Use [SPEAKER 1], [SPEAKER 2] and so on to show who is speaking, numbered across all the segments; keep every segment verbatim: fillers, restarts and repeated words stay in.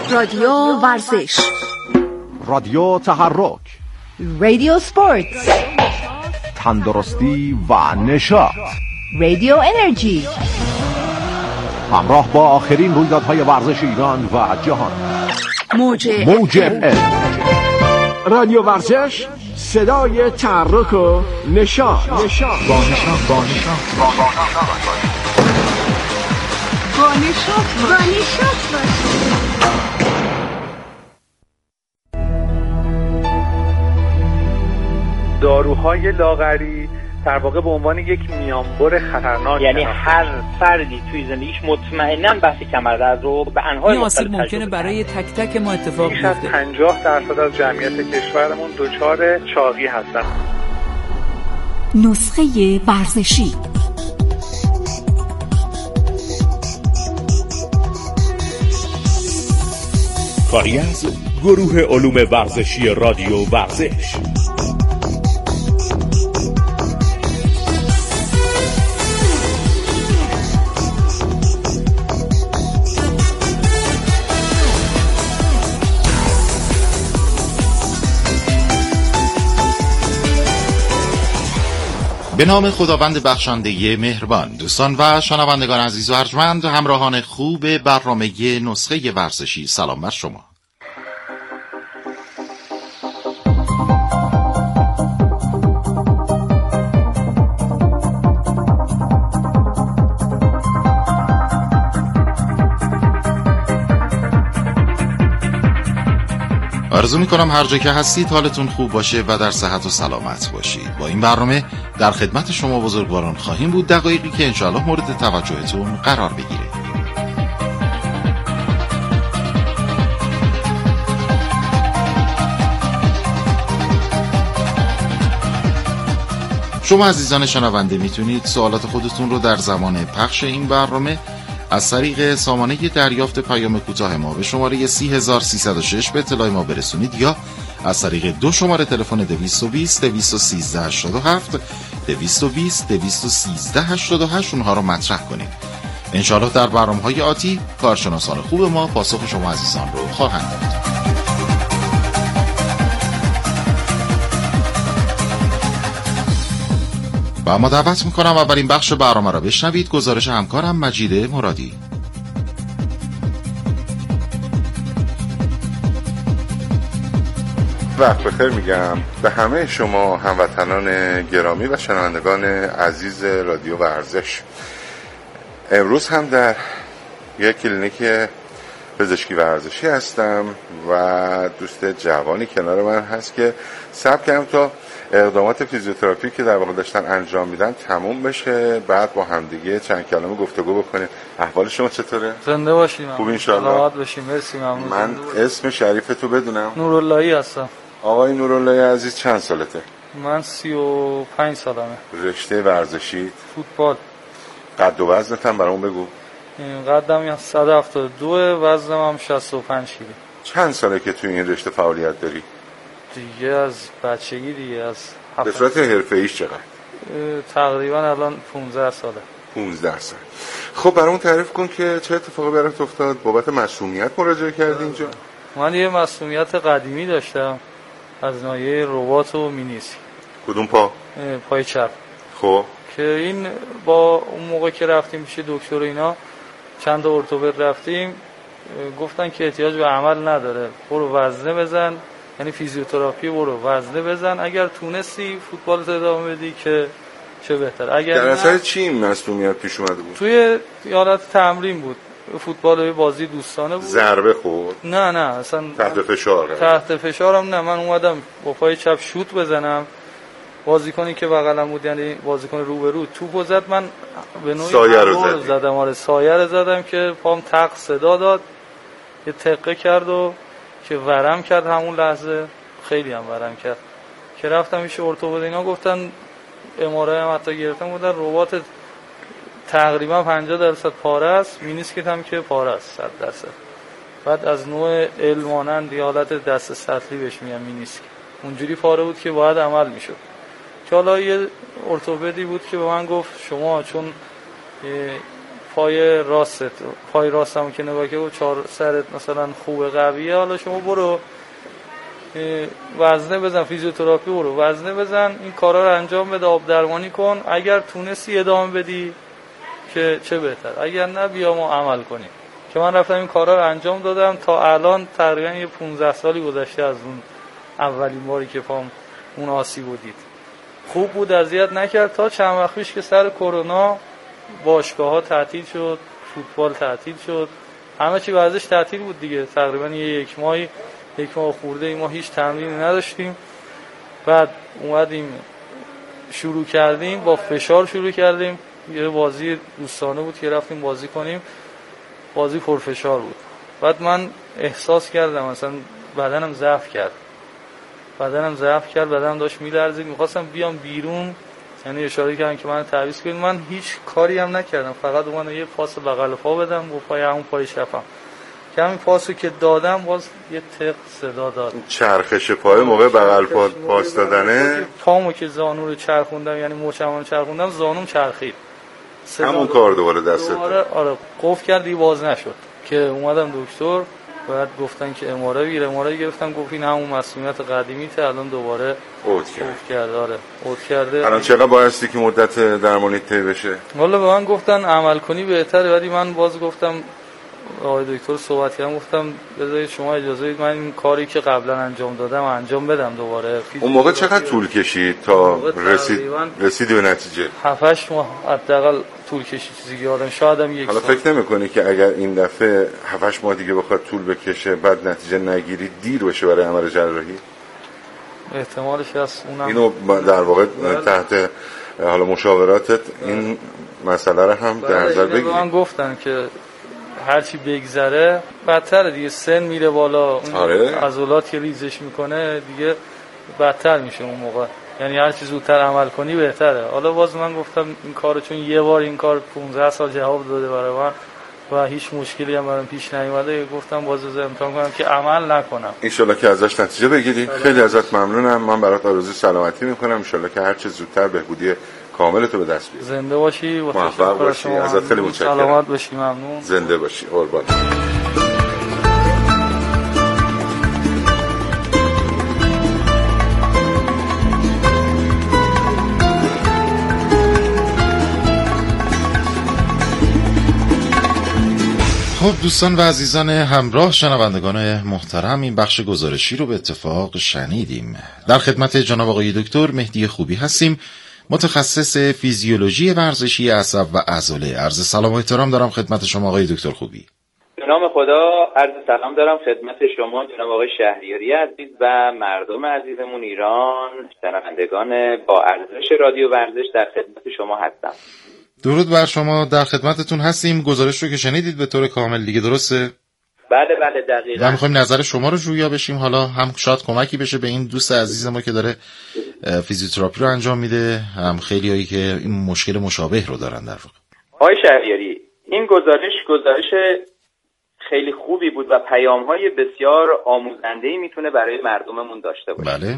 [SPEAKER 1] رادیو ورزش،
[SPEAKER 2] رادیو تحرک،
[SPEAKER 1] رادیو سپورتس،
[SPEAKER 2] تندرستی و نشاط،
[SPEAKER 1] رادیو انرژی.
[SPEAKER 2] همراه با آخرین رویدادهای ورزش ایران و جهان.
[SPEAKER 1] موج
[SPEAKER 2] موج ال.
[SPEAKER 3] رادیو ورزش، صدای تحرک و نشاط. نشاط
[SPEAKER 2] با نشاط با نشاط
[SPEAKER 1] با نشاط با نشاط باشید.
[SPEAKER 4] داروهای لاغری در واقع به عنوان یک میانبر خطرناک،
[SPEAKER 5] یعنی هر فردی توی زندگیش مطمئناً بحث کمردرد رو به انواع
[SPEAKER 6] مختلف
[SPEAKER 5] مختلف
[SPEAKER 6] ممکنه برای تک تک ما اتفاق
[SPEAKER 4] بیش از
[SPEAKER 6] بیفته.
[SPEAKER 4] پنجاه درصد از جمعیت کشورمون دچار چاقی هستن.
[SPEAKER 1] نسخه ورزشی.
[SPEAKER 7] کاری از گروه علوم ورزشی رادیو ورزش.
[SPEAKER 8] به نام خداوند بخشنده مهربان. دوستان و شنوندگان عزیز و ارجمند، همراهان خوب برنامه نسخه ورزشی، سلام بر شما. آرزو میکنم هر جا که هستید حالتون خوب باشه و در صحت و سلامت باشید. با این برنامه در خدمت شما بزرگواران خواهیم بود، دقایقی که انشاءالله مورد توجهتون قرار بگیره. شما عزیزان شنونده میتونید سوالات خودتون رو در زمان پخش این برنامه از طریق سامانه دریافت پیام کوتاه ما به شماره سی هزار سیصد و شش به اطلاع ما برسونید، یا از طریق دو شماره تلفن دویست و بیست دویست و سیزده هشتاد و هفت دویست و بیست دویست و سیزده هشتاد و هشت اونها رو مطرح کنید. انشاءالله در برنامه‌های آتی کارشناسان خوب ما پاسخ شما عزیزان رو خواهند داد. و اما دعوت میکنم اولین بخش برنامه را بشنوید. گزارش همکارم مجید مرادی.
[SPEAKER 9] وقت بخیر میگم به همه شما هموطنان گرامی و شنوندگان عزیز رادیو ورزش. امروز هم در یک کلینیک پزشکی ورزشی هستم و دوست جوانی کنار من هست که صبر کردم تا اقدامات فیزیوتراپی که در واقع داشتن انجام میدن تموم بشه، بعد با همدیگه چند کلمه گفتگو بکنیم. احوال شما چطوره؟
[SPEAKER 10] زنده باشیم.
[SPEAKER 9] خوب انشالله.
[SPEAKER 10] سلامت باشیم. مرسی. ممنون.
[SPEAKER 9] من اسم شریفتو بدونم؟
[SPEAKER 10] نوراللهی هستم.
[SPEAKER 9] آقای نوراللهی عزیز چند سالته؟
[SPEAKER 10] من سی و پنج سالمه.
[SPEAKER 9] رشته ورزشی؟
[SPEAKER 10] فوتبال.
[SPEAKER 9] قد و وزنت هم برام بگو.
[SPEAKER 10] قدم صد و هفتاد و دو، وزنم هم شصت و پنج کیلو.
[SPEAKER 9] چند ساله که توی این رشته فعالیت داری؟
[SPEAKER 10] دیگه از بچگی دیگه از
[SPEAKER 9] به صورت حرفه‌ایش چقدر؟
[SPEAKER 10] تقریبا الان پانزده ساله.
[SPEAKER 9] پانزده سال. خب برامون تعریف کن که چه اتفاقی برات افتاد؟ بابت معصومیت مراجعه کردی اینجا؟
[SPEAKER 10] من یه معصومیت قدیمی داشتم از ناحیه رباط و مینیسک.
[SPEAKER 9] کدوم پا؟
[SPEAKER 10] پای چپ.
[SPEAKER 9] خب
[SPEAKER 10] که این با اون موقع که رفتیم پیش دکتر و اینا، چند تا ارتوپد رفتیم، گفتن که احتیاج به عمل نداره، برو وزنه بزن، یعنی فیزیوتراپی، برو وزنه بزن، اگر تونستی فوتبال ادامه بدی که چه بهتر. اگر
[SPEAKER 9] در اثر چی این معصومیت پیش اومده بود؟
[SPEAKER 10] توی حالت تمرین بود، فوتبال بازی دوستانه بود.
[SPEAKER 9] ضربه خورد؟
[SPEAKER 10] نه نه اصلا
[SPEAKER 9] تحت فشار.
[SPEAKER 10] تحت فشارم نه، من اومدم با پای چپ شوت بزنم، بازیکنی که بغلم بود یعنی بازیکن روبرو توپو زد، من به نوعی
[SPEAKER 9] سایه رو
[SPEAKER 10] زدم. آره سایه رو زدم که پام تق صدا داد، یه تقه کرد و که ورم کرد همون لحظه، خیلی هم ورم کرد. که رفتم میشه ارتوپد اینا گفتن، ام آر آی هم حتی گرفتم، گفتن رباط تقریبا پنجاه درصد پاره است، مینیسکت هم که پاره است صد درصد. بعد از نوع ال مانند حالت دست سطلی بهش میگن مینیسک، اونجوری پاره بود که باید عمل میشد. که حالا یه ارتوپدی بود که به من گفت شما چون پای راست پای راستم که نگاه که چهار سرت مثلا خوبه قویه، حالا شما برو وزنه بزن، فیزیوتراپی برو وزنه بزن، این کارا رو انجام بده، آب درمانی کن، اگر تونستی ادامه بدی که چه بهتر، اگر نه بیا ما عمل کنیم. که من رفتم این کارا رو انجام دادم. تا الان تقریبا یه پانزده سالی گذشته از اون اولین باری که پام اون آسیب دید. خوب بود، اذیت نکرد تا چند وقت پیش که سر کرونا باشگاه‌ها تعطیل شد، فوتبال تعطیل شد، همه چی ورزش تعطیل بود دیگه. تقریبا یه یک ماهی یک ماه خورده این ما هیچ تمرینی نداشتیم. بعد اومدیم شروع کردیم، با فشار شروع کردیم. یه بازی دوستانه بود که رفتیم بازی کنیم، بازی پرفشار بود. بعد من احساس کردم مثلا بدنم ضعف کرد بدنم ضعف کرد بدنم داشت میلرزید، میخواستم بیام بیرون، یعنی اشاره کردن که من تعویض کنید. من هیچ کاری هم نکردم، فقط اومدم یه پاس بغل پا بدم با پای همون پای شفم، که همین پاسو که دادم باز یه تق صدا داد.
[SPEAKER 9] چرخش پای موقع بغل پا پاس دادنه،
[SPEAKER 10] پامو که زانو رو چرخوندم، یعنی مچمو چرخوندم، زانوم چرخید.
[SPEAKER 9] همون کار دوباره دستت
[SPEAKER 10] آره آره قفل کرد دیگه باز نشد. که اومدم دکتر، بعد گفتن که ام‌آر آی ام‌آر آی گرفتم، گفت این همون مسئولیت قدیمیته، الان دوباره
[SPEAKER 9] اوت
[SPEAKER 10] کرده. آره اوت کرده.
[SPEAKER 9] الان چقدر بایستی که مدت درمانی طی بشه؟
[SPEAKER 10] والا به من گفتن عمل کنی بهتره، ولی من باز گفتم آقای دکتر صحبت کردم، گفتم بذارید شما اجازه بدید من این کاری که قبلا انجام دادم انجام بدم دوباره.
[SPEAKER 9] اون موقع چقدر طول کشید تا رسید رسیدی به نتیجه؟
[SPEAKER 10] هفت هشت ماه حداقل طول کشید، چیزی که یادم شاید هم یک
[SPEAKER 9] حالا
[SPEAKER 10] سال.
[SPEAKER 9] فکر نمی‌کنی که اگر این دفعه هفت هشت ماه دیگه بخواد طول بکشه بعد نتیجه نگیری دیر بشه برای عمل جراحی؟
[SPEAKER 10] احتمالش هست. اونم
[SPEAKER 9] اینو در واقع تحت حالا مشاوراتت این مسئله رو هم در نظر بگیر.
[SPEAKER 10] من گفتن که هرچی بگذره بدتره دیگه، سن میره بالا، اون
[SPEAKER 9] آره.
[SPEAKER 10] عضلات که ریزش میکنه دیگه بدتر میشه اون موقع، یعنی هرچی زودتر عمل کنی بهتره. حالا باز من گفتم این کارو چون یه بار این کار پانزده سال جواب داده برای من و هیچ مشکلی هم برام پیش نیومده، گفتم باز از امتحان کنم که عمل نکنم.
[SPEAKER 9] ان شاءالله که ازش نتیجه بگیری. خیلی ازت ممنونم. من برات آرزوی سلامتی میکنم. ان شاءالله که هر چه زودتر بهبودی کامل تو به دست بیاری.
[SPEAKER 10] زنده باشی،
[SPEAKER 9] موفق باشی. ازت خیلی متشکرم.
[SPEAKER 10] سلامت باشی. ممنون.
[SPEAKER 9] زنده باشی. قربان.
[SPEAKER 8] خب دوستان و عزیزان همراه، شنوندگان محترم، این بخش گزارشی رو به اتفاق شنیدیم. در خدمت جناب آقای دکتر مهدی خوبی هستیم، متخصص فیزیولوژی ورزشی عصب و عضله. عرض سلام و احترام دارم خدمت شما آقای دکتر خوبی.
[SPEAKER 5] به نام خدا عرض سلام دارم خدمت شما جناب آقای شهریاری عزیز و مردم عزیزمون ایران، شنوندگان با ارزش رادیو ورزش در خدمت شما هستم.
[SPEAKER 8] درود بر شما، در خدمتتون هستیم. گزارش رو که شنیدید به طور کامل دیگه، درسته؟
[SPEAKER 5] بله بله دقیقاً.
[SPEAKER 8] و می‌خوایم نظر شما رو جویا بشیم، حالا هم شاید کمکی بشه به این دوست عزیز ما که داره فیزیوتراپی رو انجام میده، هم خیلیایی که این مشکل مشابه رو دارن. در واقع
[SPEAKER 5] آقای شهریاری، این گزارش گزارش خیلی خوبی بود و پیام‌های بسیار آموزنده‌ای میتونه برای مردممون داشته باشه.
[SPEAKER 8] بله.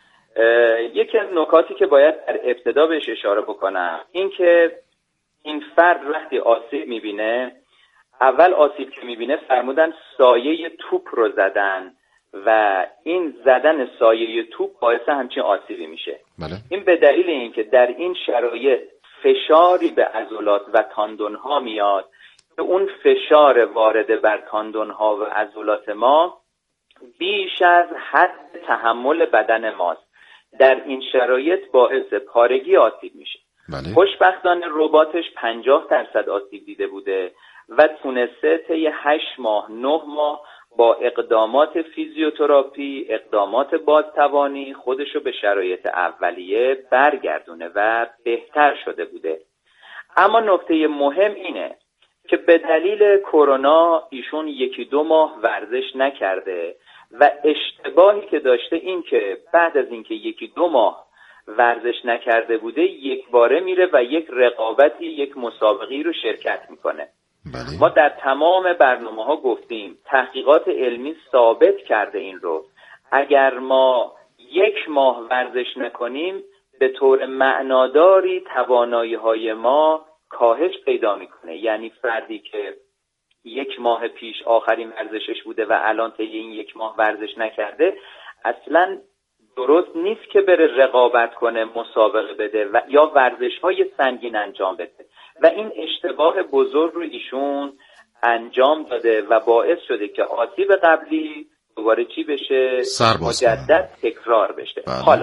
[SPEAKER 5] یکی از نکاتی که باید در ابتدا بهش اشاره بکنم این که این فرد وقتی آسیب میبینه، اول آسیب که میبینه فرمودن سایه توپ رو زدن و این زدن سایه توپ باعث همچین آسیبی میشه.
[SPEAKER 8] بله.
[SPEAKER 5] این به دلیل اینکه در این شرایط فشاری به عضلات و تاندون‌ها میاد که اون فشار وارد بر تاندون‌ها و عضلات ما بیش از حد تحمل بدن ماست. در این شرایط باعث پارگی آسیب میشه.
[SPEAKER 8] بله.
[SPEAKER 5] خوشبختانه رباتش پنجاه درصد آسیب دیده بوده و تونسته طی هشت ماه نه ماه با اقدامات فیزیوتراپی، اقدامات بازتوانی خودشو به شرایط اولیه برگردونه و بهتر شده بوده. اما نکته مهم اینه که به دلیل کرونا ایشون یکی دو ماه ورزش نکرده و اشتباهی که داشته این که بعد از اینکه یکی دو ماه ورزش نکرده بوده یک باره میره و یک رقابتی، یک مسابقی رو شرکت میکنه.
[SPEAKER 8] بله.
[SPEAKER 5] ما در تمام برنامه ها گفتیم، تحقیقات علمی ثابت کرده این رو، اگر ما یک ماه ورزش نکنیم به طور معناداری توانایی های ما کاهش پیدا میکنه. یعنی فردی که یک ماه پیش آخرین ورزشش بوده و الان طی این یک ماه ورزش نکرده، اصلا درست نیست که بره رقابت کنه، مسابقه بده و یا ورزش‌های سنگین انجام بده و این اشتباه بزرگ رو ایشون انجام داده و باعث شده که آسیب قبلی دوباره چی بشه؟ مجدد تکرار بشه. بله. حالا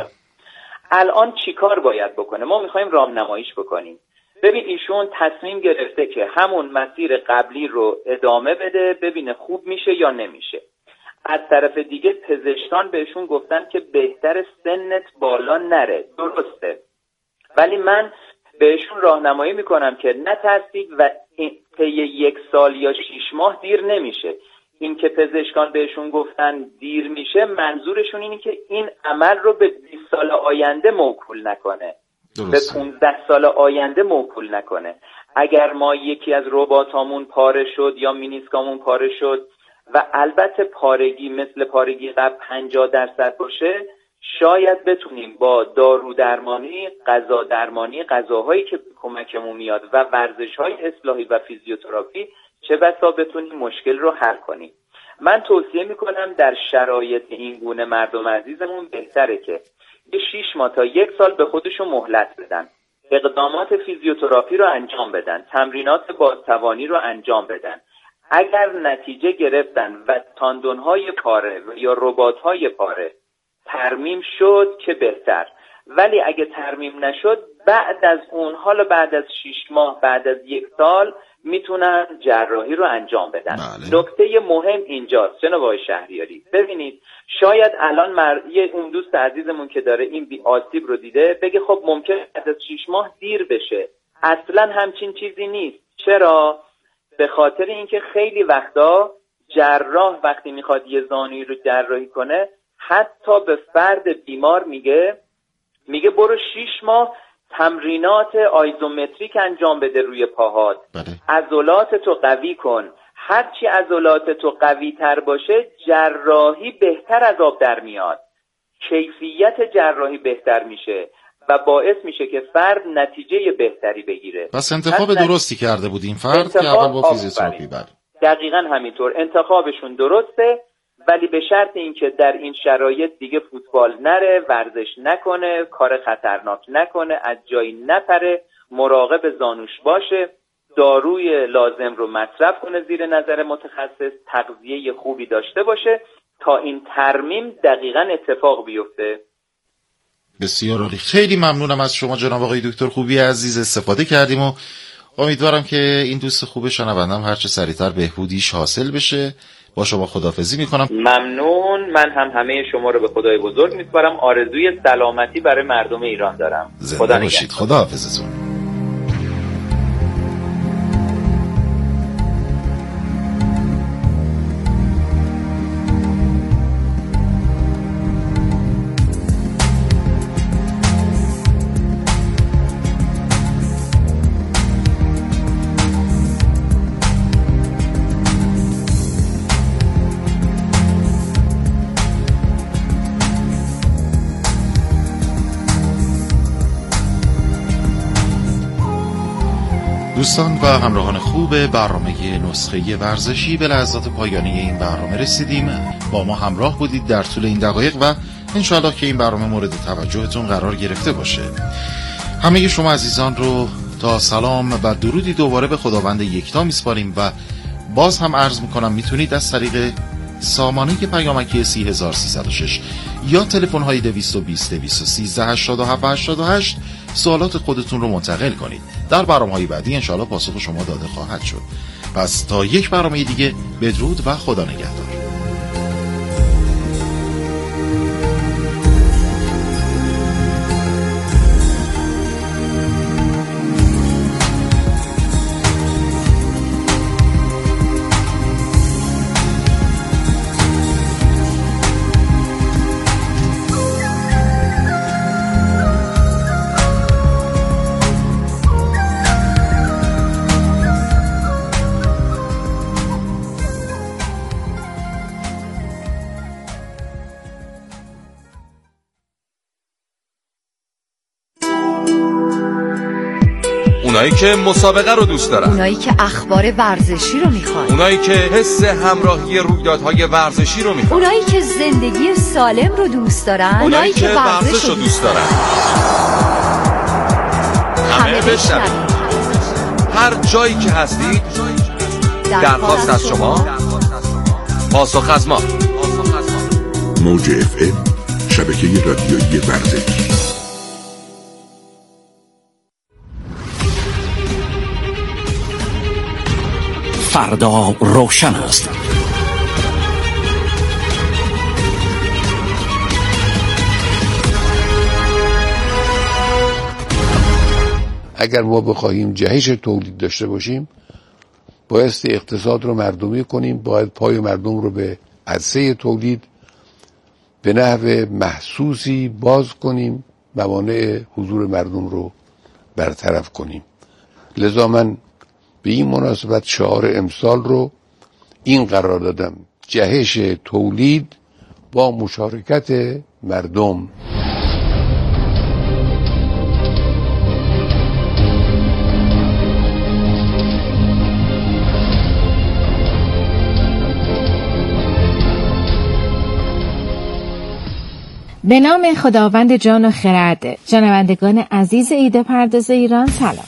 [SPEAKER 5] الان چی کار باید بکنه؟ ما میخوایم راهنماییش بکنیم. ببین ایشون تصمیم گرفته که همون مسیر قبلی رو ادامه بده، ببینه خوب میشه یا نمیشه. از طرف دیگه پزشکان بهشون گفتن که بهتر سنت بالا نره، درسته، ولی من بهشون راهنمایی میکنم که نترسید و طی یک سال یا شیش ماه دیر نمیشه. این که پزشکان بهشون گفتن دیر میشه، منظورشون اینه که این عمل رو به بیست سال آینده موکول نکنه، درسته. به پانزده سال آینده موکول نکنه. اگر ما یکی از رباتامون پاره شد یا مینیسکامون پاره شد و البته پارگی مثل پارگی قبل پنجاه درصد باشه، شاید بتونیم با دارو درمانی، غذا درمانی، غذاهایی که کمکمون میاد و ورزش‌های اصلاحی و فیزیوتراپی چه بسا بتونیم مشکل رو حل کنیم. من توصیه میکنم در شرایط این گونه مردم عزیزمون بهتره که یه شیش ماه تا یک سال به خودشون مهلت بدن، اقدامات فیزیوتراپی رو انجام بدن، تمرینات بازتوانی رو انجام بدن. اگر نتیجه گرفتن و تاندون‌های پاره یا رباط‌های پاره ترمیم شد که بهتر، ولی اگه ترمیم نشد بعد از اون، حالا بعد از شیش ماه، بعد از یک سال میتونن جراحی رو انجام بدن. بله. نکته مهم اینجاست جناب آقای شهریاری، ببینید شاید الان مر... یه اون دوست عزیزمون که داره این بی آسیب رو دیده بگه خب ممکن بعد از شیش ماه دیر بشه. اصلا همچین چیزی نیست. چرا؟ به خاطر اینکه خیلی وقتا جراح وقتی میخواد یه زانویی رو جراحی کنه حتی به فرد بیمار میگه میگه برو شیش ماه تمرینات آیزومتریک انجام بده روی پاهات، عضلات تو قوی کن. هرچی عضلات تو قوی تر باشه جراحی بهتر از آب در میاد، کیفیت جراحی بهتر میشه و باعث میشه که فرد نتیجه بهتری بگیره.
[SPEAKER 8] پس انتخاب درستی کرده بود این فرد که اول با فیزیوتراپی. بله
[SPEAKER 5] دقیقاً همینطور انتخابشون درسته، ولی به شرط اینکه در این شرایط دیگه فوتبال نره، ورزش نکنه، کار خطرناک نکنه، از جایی نپره، مراقب زانوش باشه، داروی لازم رو مصرف کنه زیر نظر متخصص، تغذیه خوبی داشته باشه تا این ترمیم دقیقاً اتفاق بیفته.
[SPEAKER 8] بسیار عالی. خیلی ممنونم از شما جناب آقای دکتر خوبی عزیز، استفاده کردیم و امیدوارم که این دوست خوب شنوندم هرچه سریعتر بهبودیش حاصل بشه. با شما خداحافظی میکنم.
[SPEAKER 5] ممنون. من هم همه شما رو به خدای بزرگ میسپارم. آرزوی سلامتی برای مردم ایران دارم.
[SPEAKER 8] زنده باشید. خداحافظتون. دوستان و همراهان خوب برنامه نسخه ورزشی، به لحظات پایانی این برنامه رسیدیم. با ما همراه بودید در طول این دقایق و انشاءالله که این برنامه مورد توجهتون قرار گرفته باشه. همه شما عزیزان رو تا سلام و درودی دوباره به خداوند یکتا میسپاریم و باز هم عرض میکنم میتونید از طریق سامانه پیامکی سی هزار سیصد و شش یا تلفن های دویست و بیست دویست و سیزده هشتاد و هفت هشتاد و هشت سوالات خودتون رو منتقل کنید. در برنامه‌های بعدی انشاءالله پاسخ شما داده خواهد شد. پس تا یک برنامه دیگه بدرود و خدا نگهدار.
[SPEAKER 11] اونایی که مسابقه رو دوست دارن،
[SPEAKER 1] اونایی که اخبار ورزشی رو میخوان،
[SPEAKER 11] اونایی که حس همراهی رویدادهای ورزشی رو میخوان،
[SPEAKER 1] اونایی که زندگی سالم رو دوست دارن،
[SPEAKER 11] اونایی که ورزش رو دوست دارن. همه بشنوید. هر جایی که هستید درخواست از شما، پاسخ از ما.
[SPEAKER 12] موج اف ام، شبکه رادیویی ورزش.
[SPEAKER 13] فردا روشن است.
[SPEAKER 14] اگر ما بخواهیم جهش تولید داشته باشیم، بایستی اقتصاد رو مردمی کنیم، باید پای مردم رو به عرصه تولید به نحو محسوسی باز کنیم، موانع حضور مردم رو برطرف کنیم. لذا من به این مناسبت شعار امسال رو این قرار دادم: جهش تولید با مشارکت مردم.
[SPEAKER 15] به نام خداوند جان و خرد. شنوندگان عزیز ایده پرداز ایران، سلام.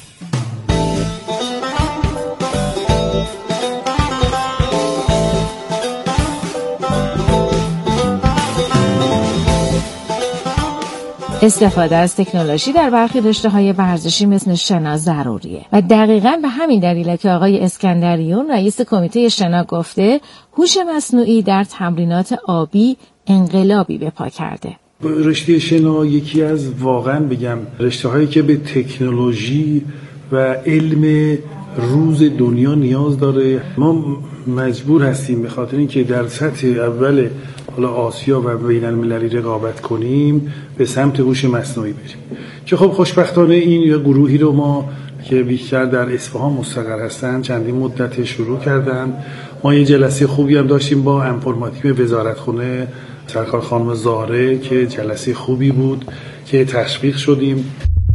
[SPEAKER 15] استفاده از تکنولوژی در برخی رشته‌های ورزشی مثل شنا ضروریه و دقیقاً به همین دلیله که آقای اسکندریون رئیس کمیته شنا گفته هوش مصنوعی در تمرینات آبی انقلابی به پا کرده.
[SPEAKER 16] رشته شنا یکی از واقعاً بگم رشته‌هایی که به تکنولوژی و علم روز دنیا نیاز داره. ما مجبور هستیم به خاطر اینکه در سطح اول حالا آسیا و بین المللی رقابت کنیم به سمت هوش مصنوعی بریم که خب خوشبختانه این یا گروهی رو ما که بیشتر در اصفهان مستقر هستن چندین مدت شروع کردن. ما یه جلسه خوبی هم داشتیم با انفرماتیک وزارتخونه سرکار خانم زهره که جلسه خوبی بود که تشویق شدیم.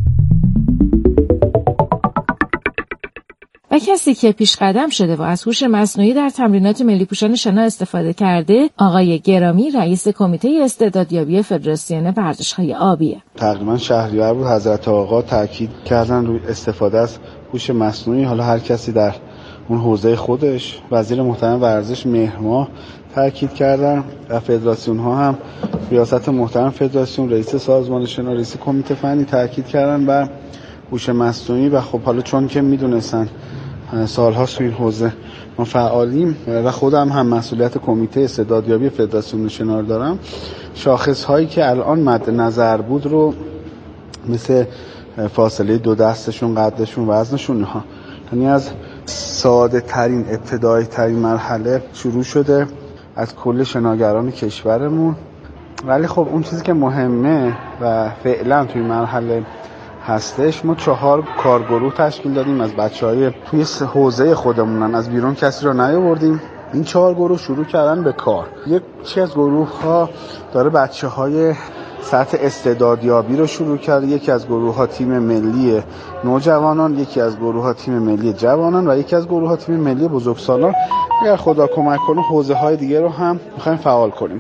[SPEAKER 15] و کسی که پیش قدم شده و از هوش مصنوعی در تمرینات ملی پوشان شنا استفاده کرده آقای گرامی رئیس کمیته استعدادیابی فدراسیون ورزش‌های آبیه.
[SPEAKER 17] تقریبا شهریور بود حضرت آقا تاکید کردن روی استفاده از هوش مصنوعی. حالا هر کسی در اون حوزه خودش، وزیر محترم ورزش مهر ماه تاکید کردن و فدراسیون ها هم ریاست محترم فدراسیون، رئیس سازمان شنا، رئیس کمیته فنی تاکید کردن و هوش مصنوعی. و خب حالا چون که میدونستن سال‌هاست توی این حوزه ما فعالیم و خودم هم مسئولیت کمیته استعدادیابی فدراسیون شنا رو دارم، شاخص‌هایی که الان مد نظر بود رو مثل فاصله دو دستشون، قدشون، وزنشون ها، یعنی از ساده ترین ابتدایی ترین مرحله شروع شده از کل شناگران کشورمون. ولی خب اون چیزی که مهمه و فعلا توی مرحله هستش، ما چهار کارگروه تشکیل دادیم از بچه‌های توی حوزه خودمونن، از بیرون کسی رو نیاوردیم. این چهار گروه شروع کردن به کار. یکی از گروه‌ها داره بچه‌های سطح استعدادیابی رو شروع کرده، یکی از گروه‌ها تیم ملی نوجوانان، یکی از گروه‌ها تیم ملی جوانان و یکی از گروه‌ها تیم ملی بزرگسالان. اگر خدا کمک کنه حوزه‌های دیگه رو هم می‌خوایم فعال کنیم.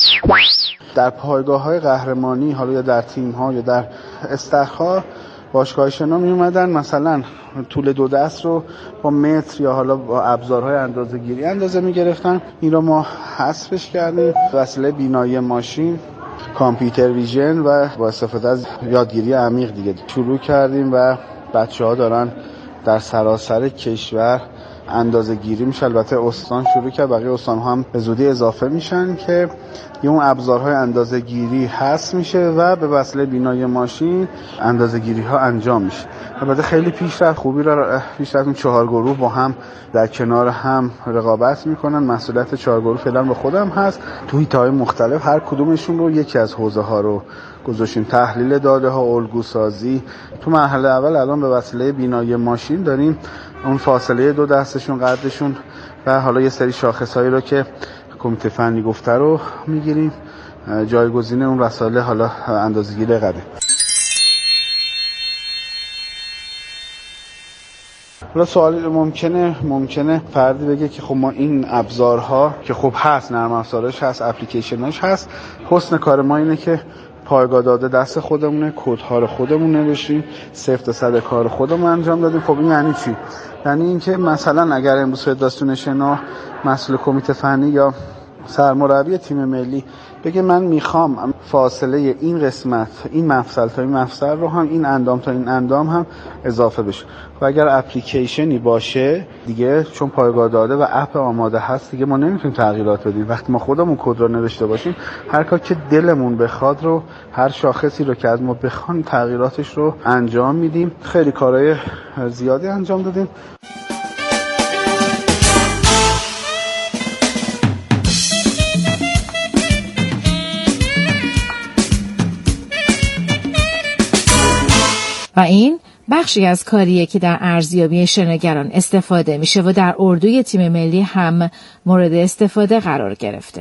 [SPEAKER 17] در پایگاه‌های قهرمانی، حالا یا در تیم‌ها یا در استخرها، باشگاه شنا می اومدن مثلا طول دو دست رو با متر یا حالا با ابزارهای اندازه‌گیری اندازه می‌گرفتن. این رو ما حذفش کردیم. وسیله بینایی ماشین، کامپیوتر ویژن و با استفاده از یادگیری عمیق دیگه شروع کردیم و بچه‌ها دارن در سراسر کشور اندازه گیری میشه. البته استان شروع کرد، بقیه استان ها هم به زودی اضافه میشن که یه اون ابزارهای اندازه گیری هست میشه و به وسیله بینایی ماشین اندازه گیری ها انجام میشه. البته خیلی پیشرفت خوبی را پیشرفت این چهار گروه با هم در کنار هم رقابت میکنن. مسئولیت چهار گروه فعلا به خودم هست. توی تای مختلف هر کدومشون رو یکی از حوزه ها رو گذاشتیم. تحلیل داده ها، الگو سازی. تو مرحله اول الان به وسیله بینایی ماشین داریم اون فاصله دو دستشون، قدشون و حالا یه سری شاخصایی رو که کمیته فنی گفته رو میگیریم. جایگزین اون وسایل حالا اندازه‌گیری قده. حالا سوال ممکنه ممکنه فردی بگه که خب ما این ابزارها که خب هست، نرم افزارش هست، اپلیکیشناش هست، حسن کار ما اینه که پایگاه داده دست خودمونه، کدها رو خودمون نوشتیم، صفر تا صد کار خودمون انجام دادیم. خب این یعنی چی؟ یعنی اینکه مثلا اگر امروز فدراسیون شنا مسئول کمیته فنی یا سرمربی تیم ملی بگه من میخوام فاصله این قسمت، این مفصل تا این مفصل رو هم، این اندام تا این اندام هم اضافه بشه. و اگر اپلیکیشنی باشه دیگه، چون پایگاه داده و اپ آماده هست، دیگه ما نمیتونیم تغییرات بدیم. وقتی ما خودمون کد رو نوشته باشیم، هر کار که دلمون بخواد رو، هر شاخصی رو که از ما بخوان تغییراتش رو انجام میدیم. خیلی کارهای زیادی انجام دادیم.
[SPEAKER 15] و این بخشی از کاریه که در ارزیابی شناگران استفاده میشه و در اردوی تیم ملی هم مورد استفاده قرار گرفته.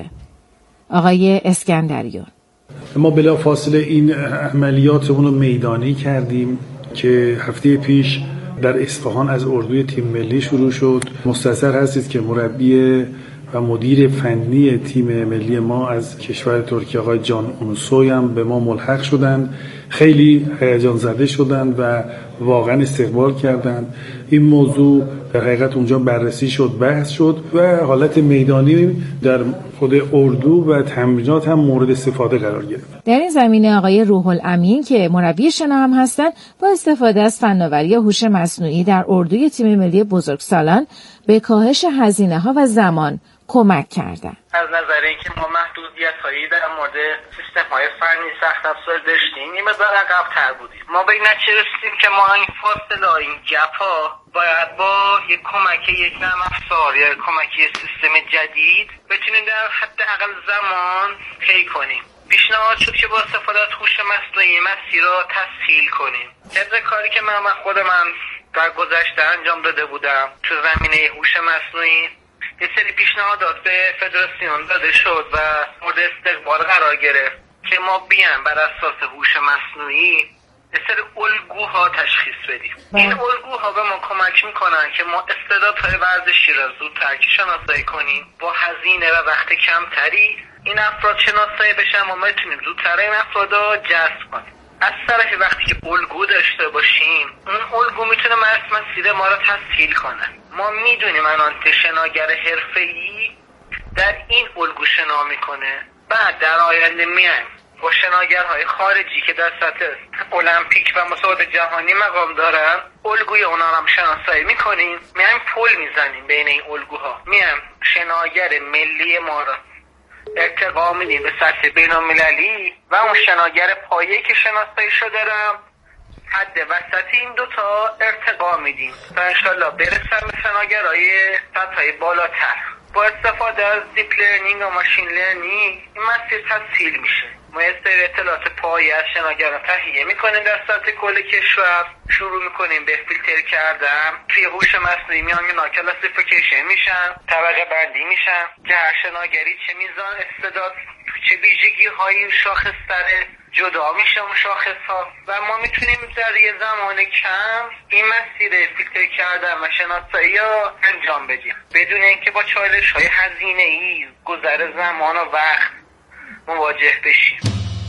[SPEAKER 15] آقای اسکندریون:
[SPEAKER 16] ما بلا فاصله این عملیات اونو میدانی کردیم که هفته پیش در اصفهان از اردوی تیم ملی شروع شد. مستحضر هستید که مربی و مدیر فنی تیم ملی ما از کشور ترکیه آقای جان اونسوی هم به ما ملحق شدند. خیلی هیجان زده شدند و واقعا استقبال کردند. این موضوع در حقیقت اونجا بررسی شد، بحث شد و حالت میدانی در خود اردو و تمرینات هم مورد استفاده قرار گرفت.
[SPEAKER 15] در این زمینه آقای روح الامین که مربی شنا هم هستند، با استفاده از فناوری هوش مصنوعی در اردوی تیم ملی بزرگسالان به کاهش هزینه ها و زمان کمک کردن.
[SPEAKER 18] از نظر اینکه ما محدودیت هایی در مورد سیستم های فنی سخت افزار داشتیم، این مقدار عقب‌تر بودیم. ما به این نتیجه رسیدیم که ما این فاصله، این گپ ها باید با یک کمک یک نرم افزار یا کمک یک سیستم جدید بتونیم در حداقل زمان طی کنیم. پیشنهاد شد که با استفاده از هوش مصنوعی مسیر را تسهیل کنیم. طبق کاری که من خود من در گذشته انجام داده بودم تو زمینه هوش مصنوعی، یه سری پیشنهادات به فدراسیون داده شد و مورد استقبال قرار گرفت که ما بیان بر اساس هوش مصنوعی یه سری الگوها تشخیص بدیم. این الگوها به ما کمک میکنن که ما استعدادهای ورزشی را زودتر شناسایی کنیم، با هزینه و وقت کمتری این افراد شناسایی بشن و ما بتونیم زودتر این افراد را جذب کنیم. از طرفی وقتی که الگو داشته باشیم، اون الگو میتونه مسیر ما را تسهیل کنه. ما میدونیم الان که شناگر حرفه‌ای در این الگو شنا میکنه، بعد در آینده میایم با شناگرهای خارجی که در سطح المپیک و مسابقات جهانی مقام دارن، الگوی اونا هم شناسایی میکنیم، میایم پل میزنیم بین این الگوها، میایم شناگر ملی ما را ارتقا میدیم به سطح بین‌المللی و اون شناگر پایه‌ای که شناسایی شده را حد وسط این دوتا ارتقا میدیم تا انشالله برسن به شناگرهای سطح‌های بالاتر. با استفاده از دیپ لرنینگ و ماشین لرنینگ این مسیر تسهیل میشه. ما یه سری اطلاعات پایه از شناگران تهیه میکنیم در سطح کل کشور، شروع میکنیم به فیلتر کردن، توی هوش مصنوعی میان اینا کلاسیفیکیشن میشن، طبقه بندی میشن که هر شناگری چه میزان استعداد، چه ویژگی هایی شاخص داره، جدا میشه اون شاخص ها و ما میتونیم در یه زمان کم این مسیر فیلتر کردن و شناسایی ها انجام بدیم بدون اینکه با چالش های هزینه ای، گذر زمان و وقت مواجه بشیم.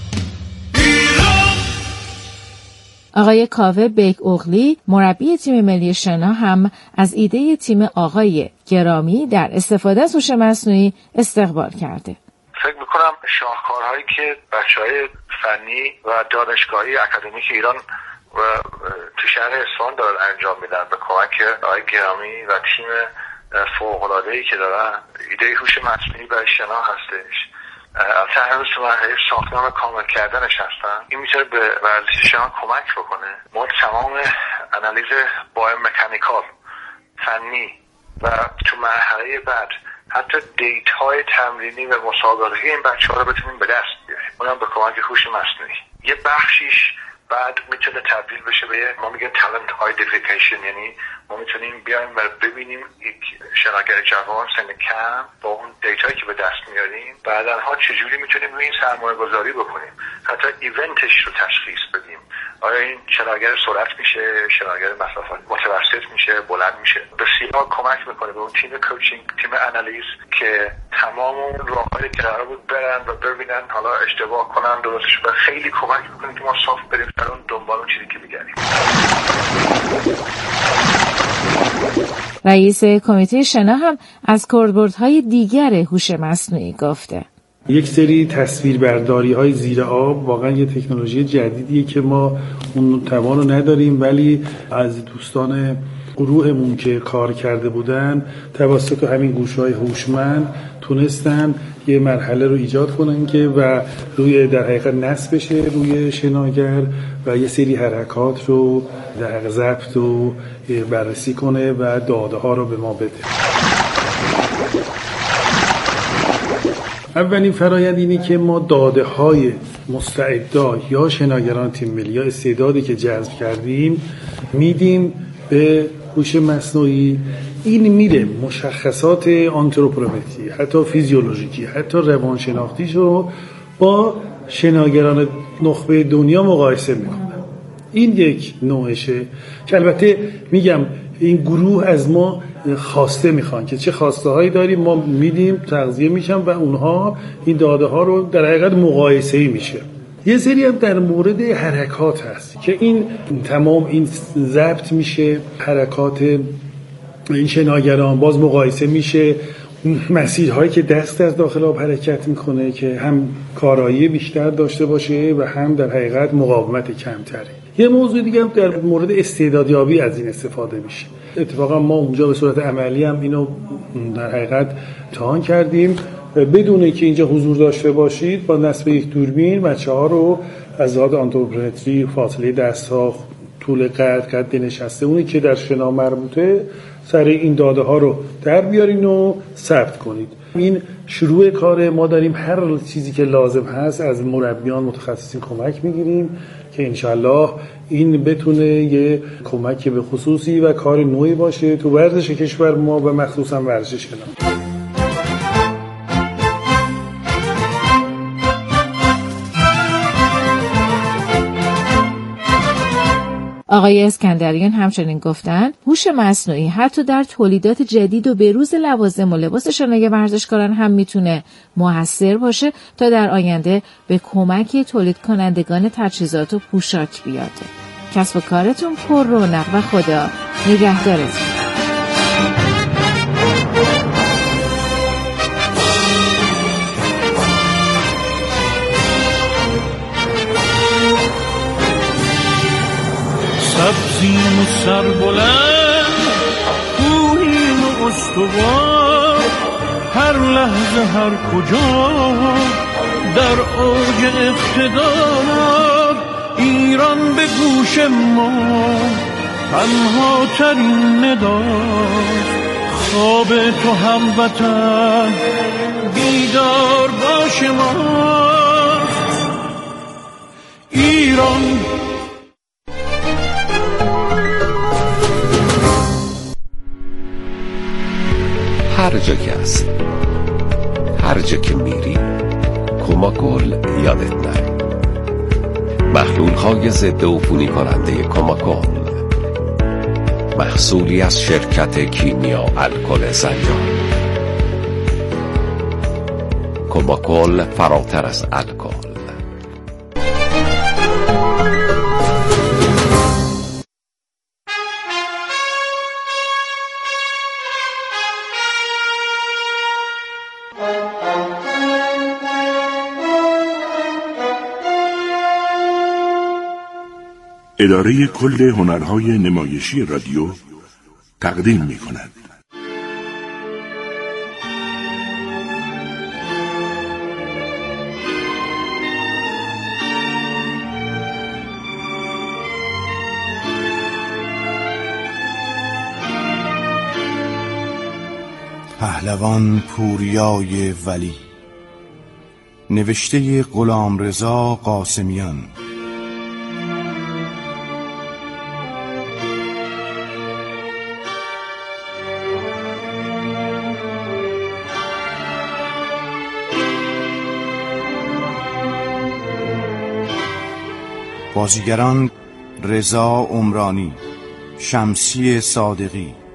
[SPEAKER 15] آقای کاوه بیک اوغلی مربی تیم ملی شنا هم از ایده تیم آقای گرامی در استفاده از هوش مصنوعی استقبال کرده.
[SPEAKER 19] فکر میکنم شاهکارهایی که بچهای فنی و دانشگاهی اکادمیک ایران و تو شهر اصفهان دارن انجام میدن به کمک آقای گرامی و تیم فوق‌العاده‌ای که دارن، ایده هوش مصنوعی برای شنا هستش. البته هنوز تو مرحله ساختمان کامل کردنش هستن. این میتونه به ورزش شنا کمک بکنه. ما تمام انالیز بایومکانیکال فنی و تو مرحله بعد حتی دیتای تمرینی و مسابقه این بچه‌ها رو بتونیم به دست بیاریم، اونم به کمک هوش مصنوعی. یه بخشیش بعد میتونه تبدیل بشه به ما میگن talent identification، یعنی ما میتونیم بیایم و ببینیم یک شناگر جوان سن کم با اون دیتایی که به دست میاریم بعدنها چجوری میتونیم روی این سرمایه گذاری بکنیم، حتی ایونتش رو تشخیص بدیم. آیا این شناگر سرعت میشه، شناگر مسافت متوسط میشه، بلند میشه. بسیار کمک میکنه به اون تیم کوچینگ، تیم آنالیز که تمام اون راههایی که قرار بود برن و ببینن حالا اشتباه کنن درستش، و خیلی کمک میکنه که ما صاف بریم سر اون دنبال اون چیزی که میگردیم.
[SPEAKER 15] رئیس کمیته شنا هم از کاربردهای دیگر هوش مصنوعی گفته.
[SPEAKER 16] یک سری تصویربرداری های زیر آب واقعا یه تکنولوژی جدیدیه که ما اون توان رو نداریم، ولی از دوستان گروهمون که کار کرده بودن توسط همین گوش‌های هوشمند تونستن یه مرحله رو ایجاد کنن که و روی در حقیقت نصب بشه روی شناگر و یه سری حرکات رو در حقیقت ضبط و بررسی کنه و داده ها رو به ما بده. اولین فرایند اینه که ما داده های مستعدا یا شناگران تیم ملی یا استعدادی که جذب کردیم میدیم به هوش مصنوعی. این میره مشخصات آنتروپومتری، حتی فیزیولوژیکی، حتی روانشناختیش رو با شناگران نخبه دنیا مقایسه میکنه. این یک نوعشه که البته میگم این گروه از ما خواسته میخوان که چه خواسته هایی داریم ما میدیم، تغذیه میشن و اونها این داده ها رو در حقیقت مقایسه‌ای میشه. یه سری هم در مورد حرکات هست که این تمام این ضبط میشه، حرکات این شناگران باز مقایسه میشه، مسیرهایی که دست از داخل آب حرکت میکنه که هم کارایی بیشتر داشته باشه و هم در حقیقت مقاومت کمتری. یه موضوع دیگه هم در مورد استعدادیابی از این استفاده میشه. اتفاقا ما اونجا به صورت عملی هم اینو در حقیقت امتحان کردیم بدون که اینجا حضور داشته باشید. با نصب یک دوربین بچه‌ها رو از لحاظ آنتروپومتری، فاصله دست‌ها، طول قد، قد نشسته، اونی که در شنا مربوطه، سر این داده ها رو در بیارین و ثبت کنید. این شروع کار ما داریم. هر چیزی که لازم هست از مربیان متخصصین کمک میگیریم که انشالله این بتونه یه کمک به خصوصی و کار نوعی باشه تو ورزش کشور ما و مخصوصا ورزش شنا.
[SPEAKER 15] آقای اسکندریان همچنین گفتند هوش مصنوعی حتی در تولیدات جدید و بروز لوازم و لباس شنای ورزشکاران هم میتونه موثر باشه تا در آینده به کمک تولید کنندگان تجهیزات و پوشاک بیاد. کسب و کارتون پر رونق و خدا نگهدارتون.
[SPEAKER 20] سبزیم و سربلند، کوهین و استوار، هر لحظه هر کجا در اوج اقتدار، ایران به گوش ما تنها ترین نداست. خواب تو هموطن بیدار باش ما ایران.
[SPEAKER 21] هر جا که هست، هر جا که میری، کوماکول یادت نره. محلول های ضد عفونی کننده کوماکول، محصولی از شرکت کیمیا الکل سنجان. کوماکول فراتر از الکل.
[SPEAKER 12] اداره کل هنرهای نمایشی رادیو تقدیم می کند.
[SPEAKER 22] پهلوان پوریای ولی، نوشته غلامرضا قاسمیان. بازیگران رضا عمرانی، شمسی صادقی،